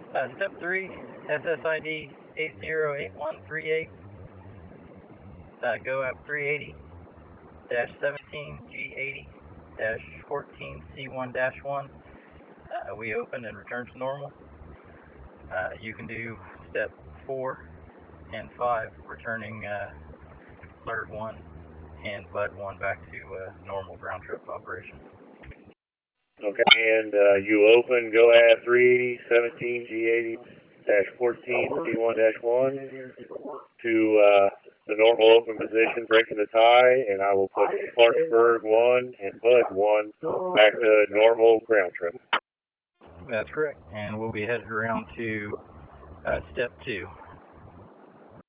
Step 3, SSID 808138, go up 380-17G80-14C1-1. We open and return to normal. You can do step 4 and 5, returning alert 1 and bud 1 back to normal ground trip operation. Okay, and you open GOAV 380, 17G80-14C1-1 to the normal open position, breaking the tie, and I will put Clarksburg 1 and Bud 1 back to normal ground trip. That's correct, and we'll be headed around to step 2.